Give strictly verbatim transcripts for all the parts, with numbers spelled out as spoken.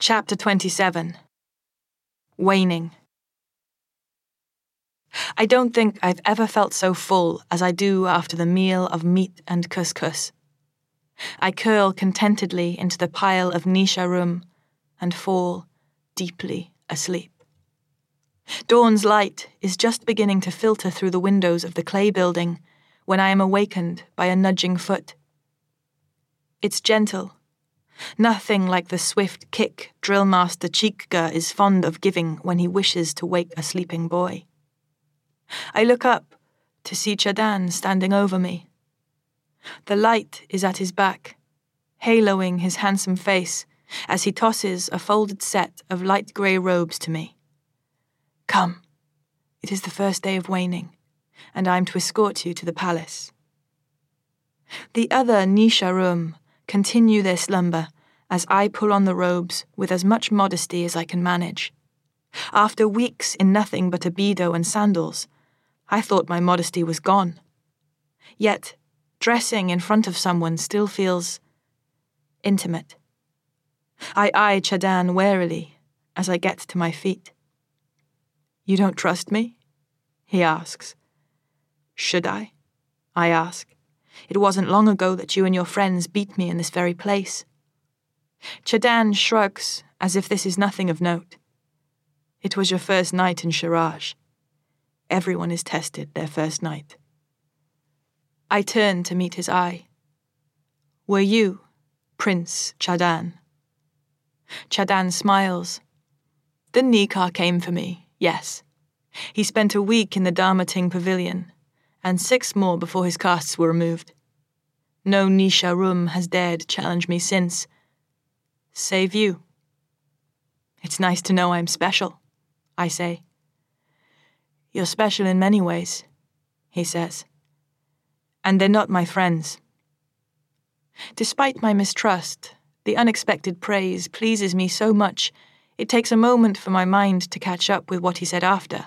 Chapter twenty-seven. Waning. I don't think I've ever felt so full as I do after the meal of meat and couscous. I curl contentedly into the pile of nisharum and fall deeply asleep. Dawn's light is just beginning to filter through the windows of the clay building when I am awakened by a nudging foot. It's gentle. Nothing like the swift kick Drillmaster Chikga is fond of giving when he wishes to wake a sleeping boy. I look up to see Chadan standing over me. The light is at his back, haloing his handsome face as he tosses a folded set of light grey robes to me. Come, it is the first day of waning, and I am to escort you to the palace. The other nisharum continue their slumber as I pull on the robes with as much modesty as I can manage. After weeks in nothing but a bedo and sandals, I thought my modesty was gone. Yet, dressing in front of someone still feels intimate. I eye Chadan warily as I get to my feet. You don't trust me? He asks. Should I? I ask. It wasn't long ago that you and your friends beat me in this very place. Chadan shrugs as if this is nothing of note. It was your first night in Shiraj. Everyone is tested their first night. I turn to meet his eye. Were you, Prince Chadan? Chadan smiles. The Nikah came for me, yes. He spent a week in the Dharmating Pavilion, and six more before his castes were removed. No nisharum has dared challenge me since. Save you. It's nice to know I'm special, I say. You're special in many ways, he says. And they're not my friends. Despite my mistrust, the unexpected praise pleases me so much it takes a moment for my mind to catch up with what he said after.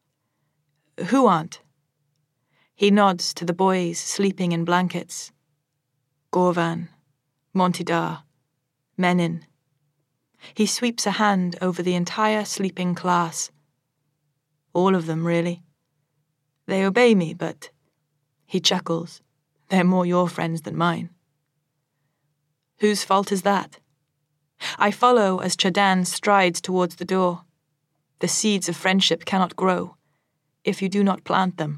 Who aren't? He nods to the boys sleeping in blankets. Gorvan, Montidar, Menin. He sweeps a hand over the entire sleeping class. All of them, really. They obey me, but... He chuckles. They're more your friends than mine. Whose fault is that? I follow as Chadan strides towards the door. The seeds of friendship cannot grow if you do not plant them.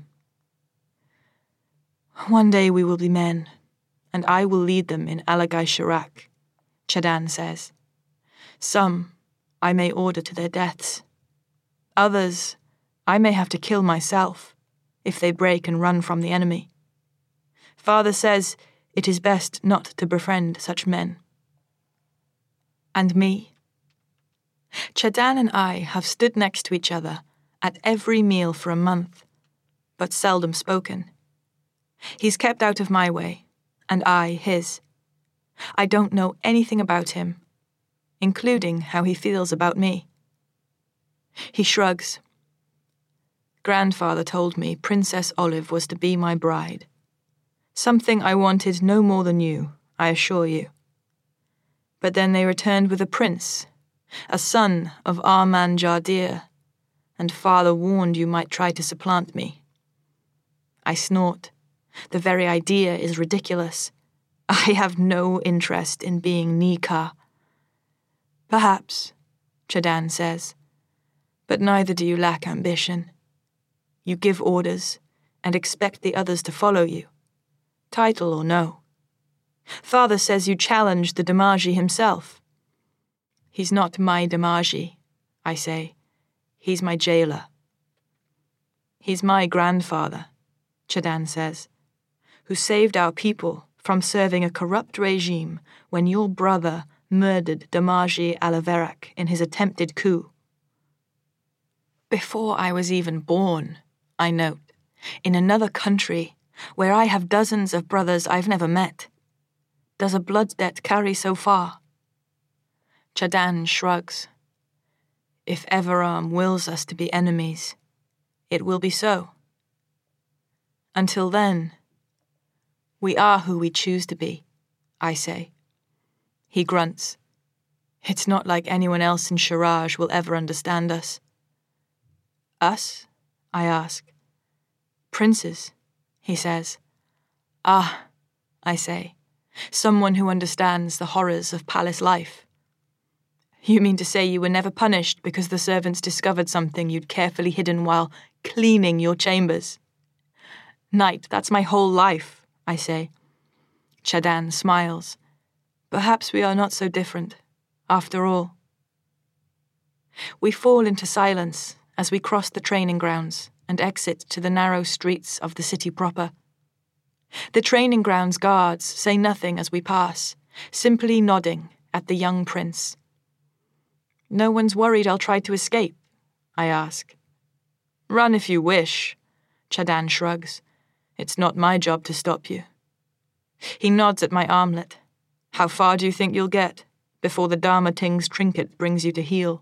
One day we will be men, and I will lead them in Alagai Shirak, Chadan says. Some I may order to their deaths. Others I may have to kill myself if they break and run from the enemy. Father says it is best not to befriend such men. And me? Chadan and I have stood next to each other at every meal for a month, but seldom spoken. He's kept out of my way, and I his. I don't know anything about him, including how he feels about me. He shrugs. Grandfather told me Princess Olive was to be my bride. Something I wanted no more than you, I assure you. But then they returned with a prince, a son of Arman Jardir, and father warned you might try to supplant me. I snort. The very idea is ridiculous. I have no interest in being Nikah. Perhaps, Chadan says, but neither do you lack ambition. You give orders and expect the others to follow you, title or no. Father says you challenged the Damaji himself. He's not my Damaji, I say. He's my jailer. He's my grandfather, Chadan says, who saved our people from serving a corrupt regime when your brother murdered Damaji Alaverak in his attempted coup. Before I was even born, I note, in another country where I have dozens of brothers I've never met. Does a blood debt carry so far? Chadan shrugs. If Everarm wills us to be enemies, it will be so. Until then, we are who we choose to be, I say. He grunts. It's not like anyone else in Shiraj will ever understand us. Us? I ask. Princes, he says. Ah, I say, someone who understands the horrors of palace life. You mean to say you were never punished because the servants discovered something you'd carefully hidden while cleaning your chambers? Knight, that's my whole life, I say. Chaddan smiles. Perhaps we are not so different, after all. We fall into silence as we cross the training grounds and exit to the narrow streets of the city proper. The training grounds guards say nothing as we pass, simply nodding at the young prince. No one's worried I'll try to escape, I ask. Run if you wish, Chaddan shrugs. It's not my job to stop you. He nods at my armlet. How far do you think you'll get before the Dharma Ting's trinket brings you to heel?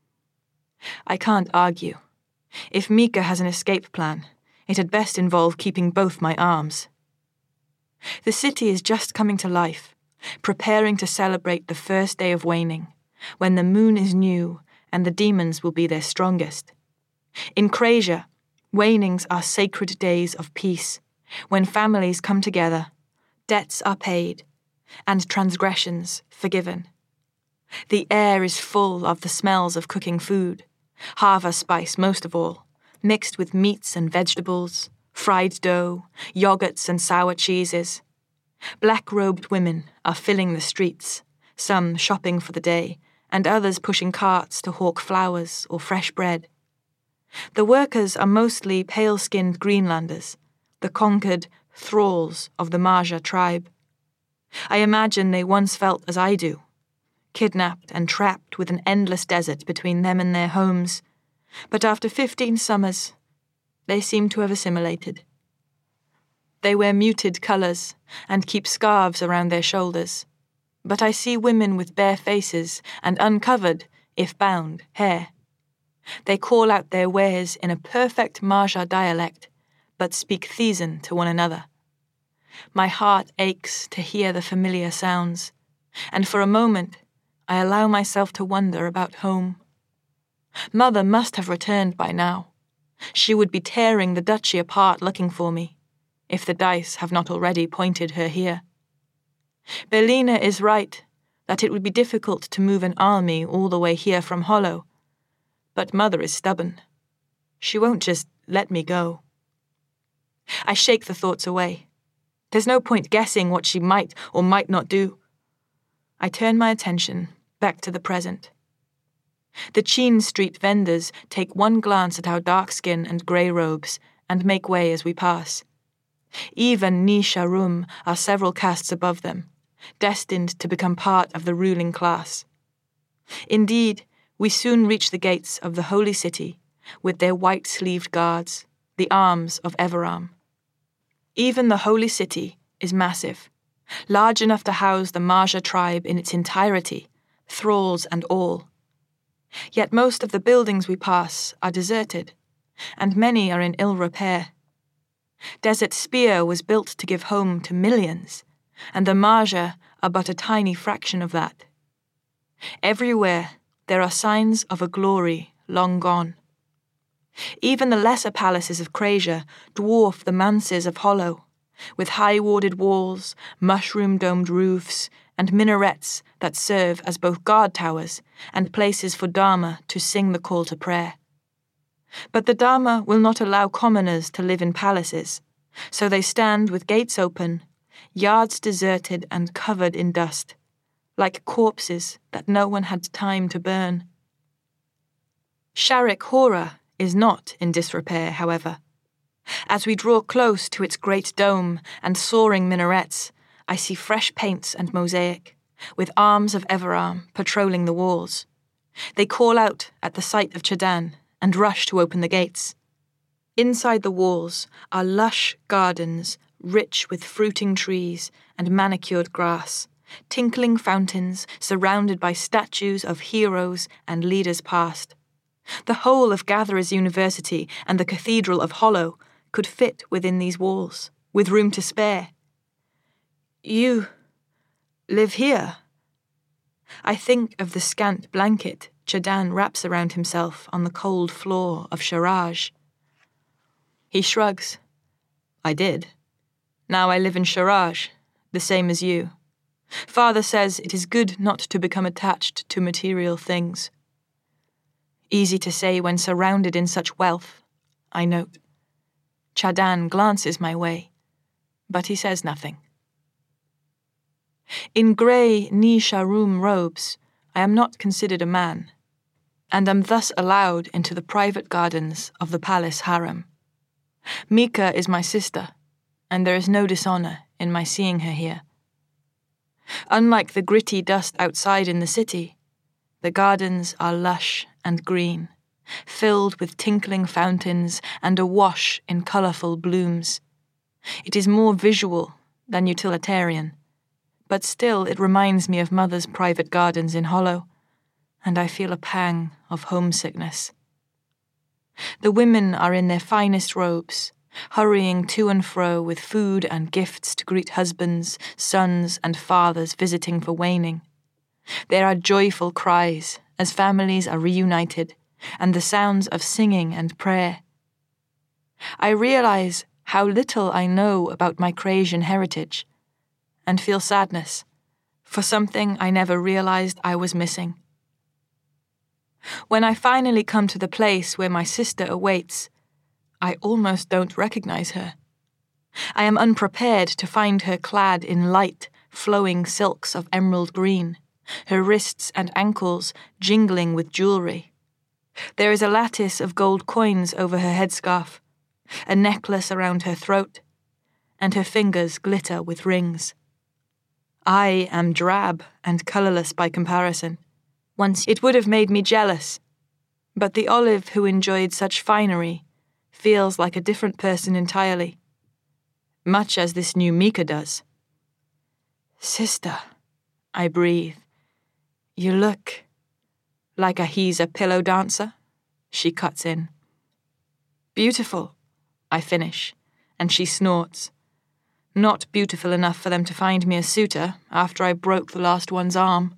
I can't argue. If Mika has an escape plan, it had best involve keeping both my arms. The city is just coming to life, preparing to celebrate the first day of waning, when the moon is new and the demons will be their strongest. In Krasia, wanings are sacred days of peace, when families come together, debts are paid, and transgressions forgiven. The air is full of the smells of cooking food, hava spice most of all, mixed with meats and vegetables, fried dough, yogurts and sour cheeses. Black-robed women are filling the streets, some shopping for the day, and others pushing carts to hawk flowers or fresh bread. The workers are mostly pale-skinned Greenlanders, the conquered thralls of the Marja tribe. I imagine they once felt as I do, kidnapped and trapped with an endless desert between them and their homes, but after fifteen summers, they seem to have assimilated. They wear muted colours and keep scarves around their shoulders, but I see women with bare faces and uncovered, if bound, hair. They call out their wares in a perfect Marja dialect, but speak Thesan to one another. My heart aches to hear the familiar sounds, and for a moment I allow myself to wonder about home. Mother must have returned by now. She would be tearing the duchy apart looking for me, if the dice have not already pointed her here. Berlina is right that it would be difficult to move an army all the way here from Hollow, but Mother is stubborn. She won't just let me go. I shake the thoughts away. There's no point guessing what she might or might not do. I turn my attention back to the present. The Cheen Street vendors take one glance at our dark skin and grey robes and make way as we pass. Even Nisha Rum are several castes above them, destined to become part of the ruling class. Indeed, we soon reach the gates of the holy city with their white-sleeved guards, the arms of Everarm. Even the holy city is massive, large enough to house the Marja tribe in its entirety, thralls and all. Yet most of the buildings we pass are deserted, and many are in ill repair. Desert Spear was built to give home to millions, and the Marja are but a tiny fraction of that. Everywhere there are signs of a glory long gone. Even the lesser palaces of Krasia dwarf the manses of Hollow, with high-warded walls, mushroom-domed roofs, and minarets that serve as both guard towers and places for Dharma to sing the call to prayer. But the Dharma will not allow commoners to live in palaces, so they stand with gates open, yards deserted and covered in dust, like corpses that no one had time to burn. Sharik Hora is not in disrepair, however. As we draw close to its great dome and soaring minarets, I see fresh paints and mosaic, with arms of Everarm patrolling the walls. They call out at the sight of Chaddan and rush to open the gates. Inside the walls are lush gardens, rich with fruiting trees and manicured grass, tinkling fountains surrounded by statues of heroes and leaders past. The whole of Gatherer's University and the Cathedral of Hollow could fit within these walls, with room to spare. You live here? I think of the scant blanket Chadan wraps around himself on the cold floor of Sharaj. He shrugs. I did. Now I live in Sharaj, the same as you. Father says it is good not to become attached to material things. Easy to say when surrounded in such wealth, I note. Chadan glances my way, but he says nothing. In grey Nisharum robes, I am not considered a man, and am thus allowed into the private gardens of the palace harem. Mika is my sister, and there is no dishonour in my seeing her here. Unlike the gritty dust outside in the city, the gardens are lush and green, filled with tinkling fountains and awash in colourful blooms. It is more visual than utilitarian, but still it reminds me of Mother's private gardens in Hollow, and I feel a pang of homesickness. The women are in their finest robes, hurrying to and fro with food and gifts to greet husbands, sons, and fathers visiting for waning. There are joyful cries as families are reunited, and the sounds of singing and prayer. I realize how little I know about my Krasian heritage, and feel sadness for something I never realized I was missing. When I finally come to the place where my sister awaits, I almost don't recognize her. I am unprepared to find her clad in light, flowing silks of emerald green, her wrists and ankles jingling with jewelry. There is a lattice of gold coins over her headscarf, a necklace around her throat, and her fingers glitter with rings. I am drab and colourless by comparison. Once it would have made me jealous, but the Olive who enjoyed such finery feels like a different person entirely, much as this new Mika does. Sister, I breathe. You look like a he's a pillow dancer, she cuts in. Beautiful, I finish, and she snorts. Not beautiful enough for them to find me a suitor after I broke the last one's arm.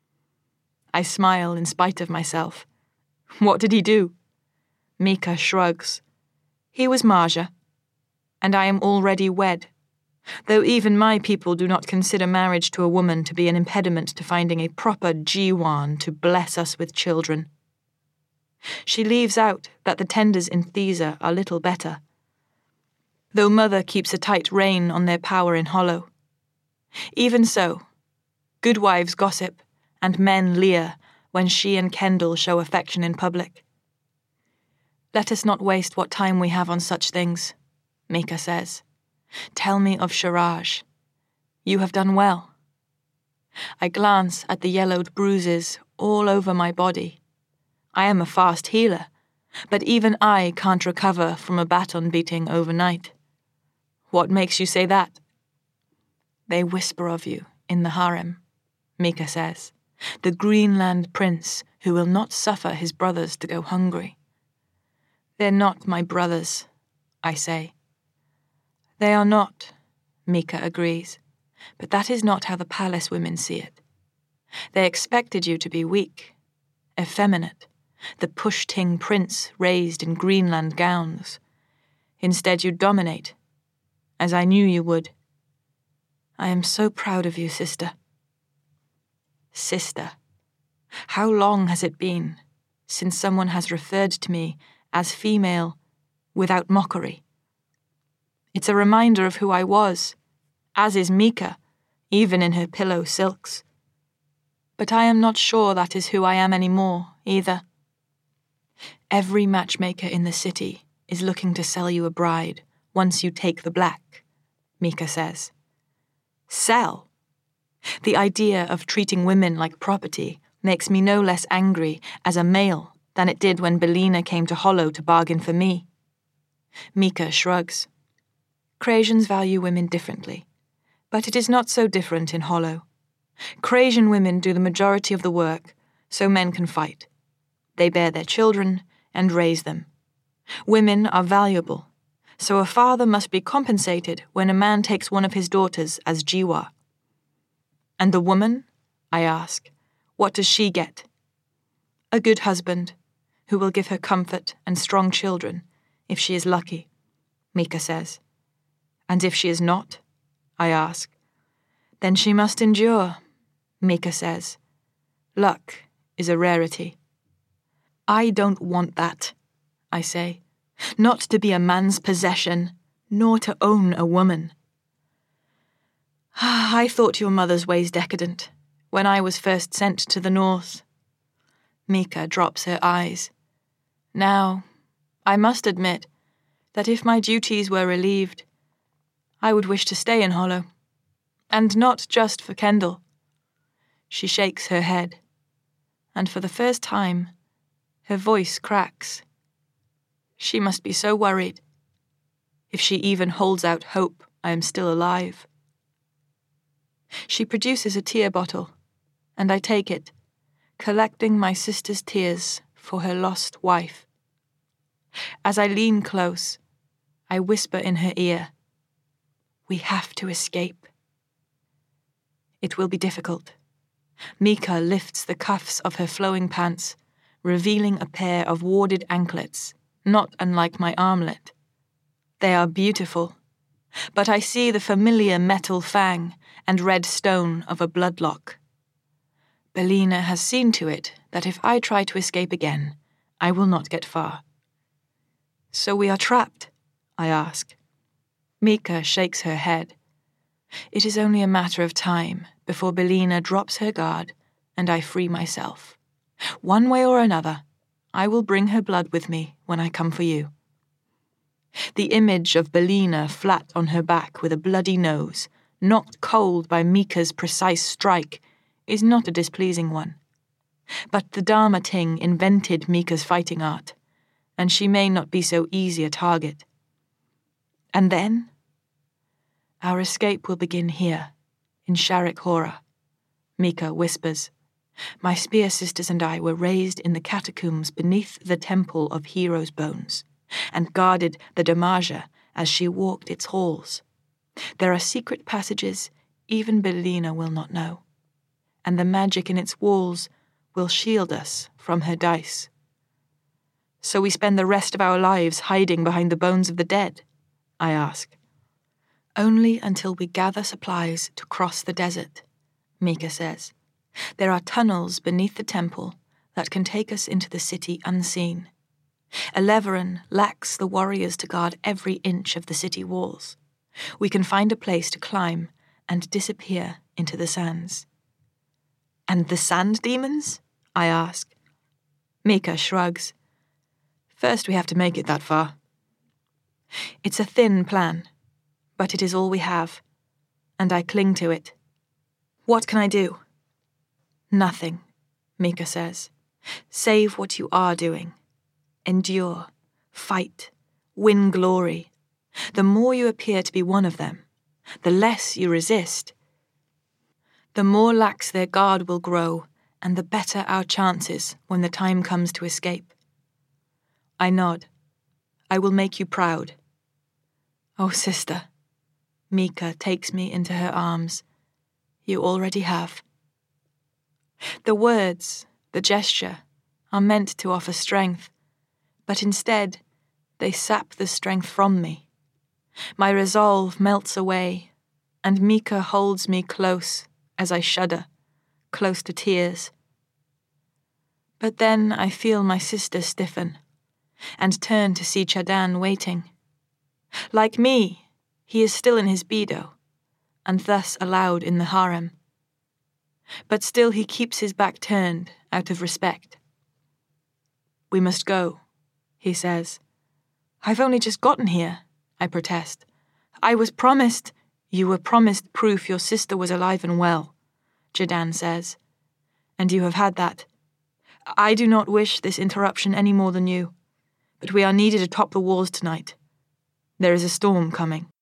I smile in spite of myself. What did he do? Mika shrugs. He was Marja, and I am already wed, though even my people do not consider marriage to a woman to be an impediment to finding a proper Jiwan to bless us with children. She leaves out that the tenders in Thesa are little better, though Mother keeps a tight rein on their power in Hollow. Even so, good wives gossip, and men leer when she and Kendall show affection in public. Let us not waste what time we have on such things, Mika says. Tell me of Sharaj. You have done well. I glance at the yellowed bruises all over my body. I am a fast healer, but even I can't recover from a baton beating overnight. What makes you say that? They whisper of you in the harem, Mika says, the Greenland prince who will not suffer his brothers to go hungry. They're not my brothers, I say. They are not, Mika agrees, but that is not how the palace women see it. They expected you to be weak, effeminate, the Pushting prince raised in Greenland gowns. Instead you dominate, as I knew you would. I am so proud of you, sister. Sister. How long has it been since someone has referred to me as female without mockery? It's a reminder of who I was, as is Mika, even in her pillow silks. But I am not sure that is who I am anymore, either. Every matchmaker in the city is looking to sell you a bride once you take the black, Mika says. Sell? The idea of treating women like property makes me no less angry as a male than it did when Belina came to Hollow to bargain for me. Mika shrugs. Krasians value women differently, but it is not so different in Hollow. Krasian women do the majority of the work, so men can fight. They bear their children and raise them. Women are valuable, so a father must be compensated when a man takes one of his daughters as jiwa. And the woman, I ask, What does she get? A good husband, who will give her comfort and strong children, if she is lucky, Mika says. And if she is not? I ask. Then she must endure, Mika says. Luck is a rarity. I don't want that, I say. Not to be a man's possession, nor to own a woman. I thought your mother's ways decadent, when I was first sent to the north. Mika drops her eyes. Now, I must admit that if my duties were relieved, I would wish to stay in Hollow. And not just for Kendall. She shakes her head, and for the first time, her voice cracks. She must be so worried. If she even holds out hope I am still alive. She produces a tear bottle, and I take it, collecting my sister's tears for her lost wife. As I lean close, I whisper in her ear, "We have to escape." It will be difficult. Mika lifts the cuffs of her flowing pants, revealing a pair of warded anklets, not unlike my armlet. They are beautiful, but I see the familiar metal fang and red stone of a bloodlock. Belina has seen to it that if I try to escape again, I will not get far. So we are trapped, I ask. Mika shakes her head. It is only a matter of time before Belina drops her guard and I free myself. One way or another, I will bring her blood with me when I come for you. The image of Belina flat on her back with a bloody nose, knocked cold by Mika's precise strike, is not a displeasing one. But the Dharma Ting invented Mika's fighting art, and she may not be so easy a target. And then? Our escape will begin here, in Sharik Hora, Mika whispers. My spear sisters and I were raised in the catacombs beneath the Temple of Heroes' Bones, and guarded the Damaja as she walked its halls. There are secret passages even Belina will not know, and the magic in its walls will shield us from her dice. So we spend the rest of our lives hiding behind the bones of the dead, I ask. Only until we gather supplies to cross the desert, Mika says. There are tunnels beneath the temple that can take us into the city unseen. Eleveran lacks the warriors to guard every inch of the city walls. We can find a place to climb and disappear into the sands. And the sand demons? I ask. Mika shrugs. First we have to make it that far. It's a thin plan, but it is all we have, and I cling to it. What can I do? Nothing, Mika says. Save what you are doing. Endure, fight, win glory. The more you appear to be one of them, the less you resist. The more lax their guard will grow, and the better our chances when the time comes to escape. I nod. I will make you proud. Oh, sister. Mika takes me into her arms. You already have. The words, the gesture, are meant to offer strength, but instead, they sap the strength from me. My resolve melts away, and Mika holds me close as I shudder, close to tears. But then I feel my sister stiffen, and turn to see Chadan waiting. Like me, he is still in his Bido, and thus allowed in the harem. But still he keeps his back turned out of respect. We must go, he says. I've only just gotten here, I protest. I was promised... You were promised proof your sister was alive and well, Chadan says. And you have had that. I do not wish this interruption any more than you, but we are needed atop the walls tonight. There is a storm coming.